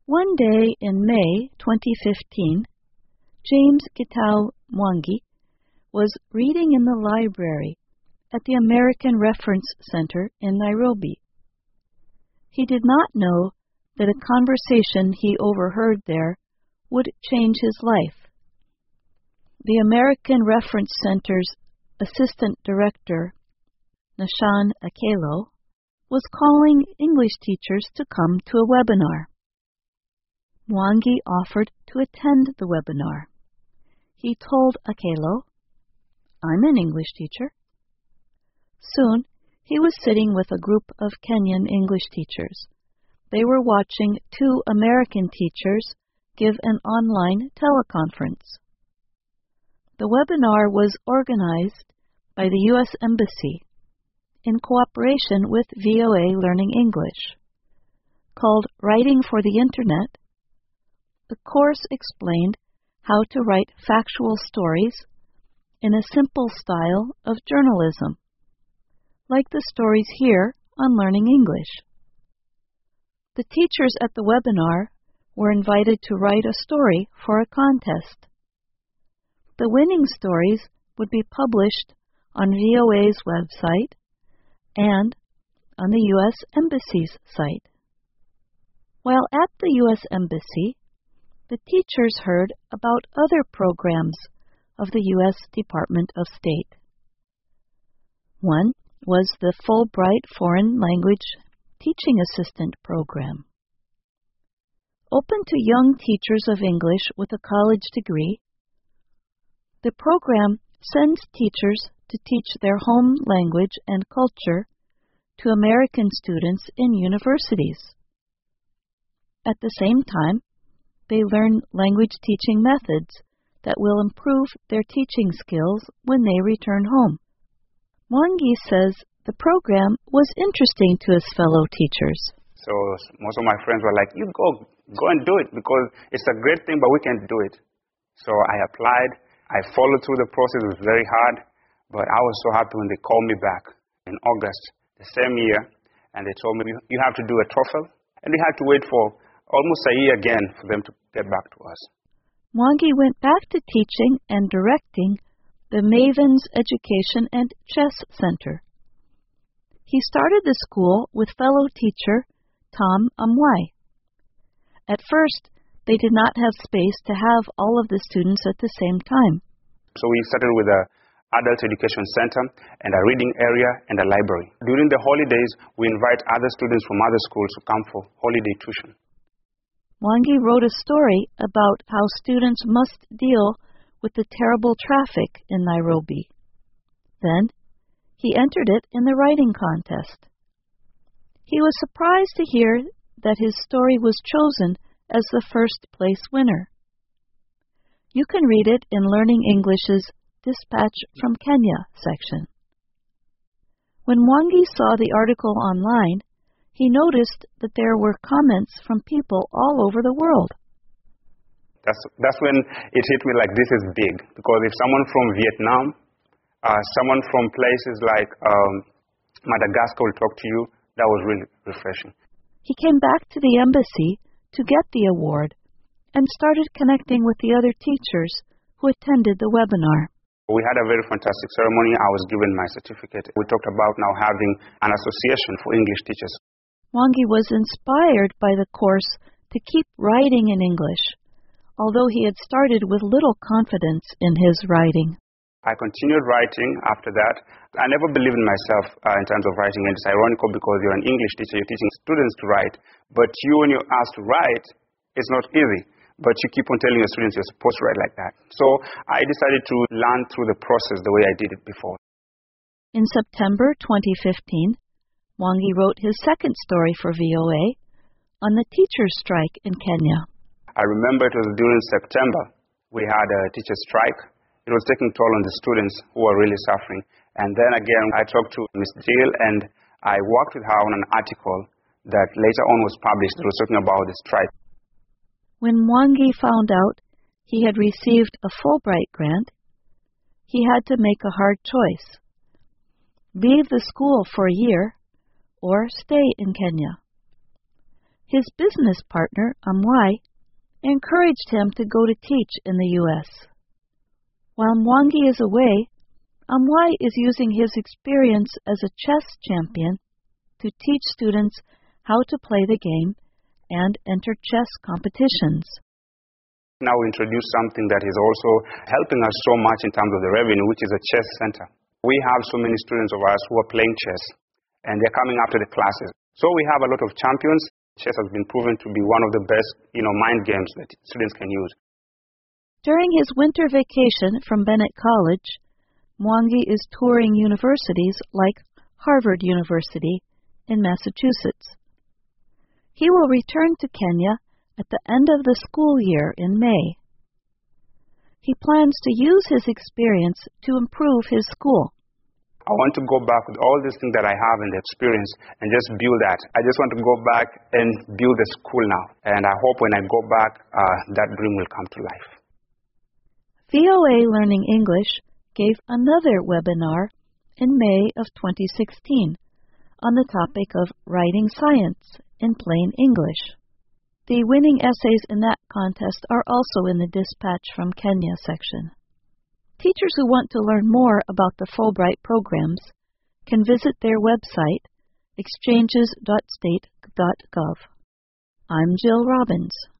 One day in May 2015, James Gitau Mwangi was reading in the library at the American Reference Center in Nairobi. He did not know that a conversation he overheard there would change his life. The American Reference Center's Assistant Director, Nashan Akelo, was calling English teachers to come to a webinar. Mwangi offered to attend the webinar. He told Akelo, "I'm an English teacher." Soon, he was sitting with a group of Kenyan English teachers. They were watching two American teachers give an online teleconference. The webinar was organized by the U.S. Embassy in cooperation with VOA Learning English. Called Writing for the Internet, the course explained how to write factual stories in a simple style of journalism, like the stories here on Learning English. The teachers at the webinar were invited to write a story for a contest. The winning stories would be published on VOA's website and on the U.S. Embassy's site. While at the U.S. Embassy, the teachers heard about other programs of the U.S. Department of State. One was the Fulbright Foreign Language Teaching Assistant Program. Open to young teachers of English with a college degree, the program sends teachers to teach their home language and culture to American students in universities. At the same time, they learn language teaching methods that will improve their teaching skills when they return home. Mwangi says the program was interesting to his fellow teachers. So most of my friends were like, "You go and do it, because it's a great thing, but we can't do it." So I applied. I followed through the process. It was very hard, but I was so happy when they called me back in August the same year, and they told me, "You have to do a TOEFL," and they had to wait for almost a year again for them to get back to us. Mwangi went back to teaching and directing the Mavens Education and Chess Center. He started the school with fellow teacher Tom Amwai. At first, they did not have space to have all of the students at the same time. So we started with an adult education center and a reading area and a library. During the holidays, we invite other students from other schools to come for holiday tuition. Mwangi wrote a story about how students must deal with the terrible traffic in Nairobi. Then, he entered it in the writing contest. He was surprised to hear that his story was chosen as the first place winner. You can read it in Learning English's Dispatch from Kenya section. When Mwangi saw the article online, he noticed that there were comments from people all over the world. That's when it hit me like this is big, because if someone from Vietnam, someone from places like Madagascar will talk to you, that was really refreshing. He came back to the embassy to get the award and started connecting with the other teachers who attended the webinar. We had a very fantastic ceremony. I was given my certificate. We talked about now having an association for English teachers. Mwangi was inspired by the course to keep writing in English, although he had started with little confidence in his writing. I continued writing after that. I never believed in myself in terms of writing, and it's ironical because you're an English teacher, you're teaching students to write, but when you're asked to write, it's not easy. But you keep on telling your students you're supposed to write like that. So I decided to learn through the process the way I did it before. In September 2015, Mwangi wrote his second story for VOA on the teachers' strike in Kenya. I remember it was during September. We had a teachers' strike. It was taking toll on the students who were really suffering. And then again, I talked to Ms. Jill, and I worked with her on an article that later on was published that was talking about the strike. When Mwangi found out he had received a Fulbright grant, he had to make a hard choice: leave the school for a year or stay in Kenya. His business partner, Amwai, encouraged him to go to teach in the U.S. While Mwangi is away, Amwai is using his experience as a chess champion to teach students how to play the game and enter chess competitions. Now we introduce something that is also helping us so much in terms of the revenue, which is a chess center. We have so many students of ours who are playing chess, and they're coming after the classes. So we have a lot of champions. Chess has been proven to be one of the best, mind games that students can use. During his winter vacation from Bennett College, Mwangi is touring universities like Harvard University in Massachusetts. He will return to Kenya at the end of the school year in May. He plans to use his experience to improve his school. I want to go back with all these things that I have and the experience and just build that. I just want to go back and build a school now. And I hope when I go back, that dream will come to life. VOA Learning English gave another webinar in May of 2016 on the topic of writing science in plain English. The winning essays in that contest are also in the Dispatch from Kenya section. Teachers who want to learn more about the Fulbright programs can visit their website, exchanges.state.gov. I'm Jill Robbins.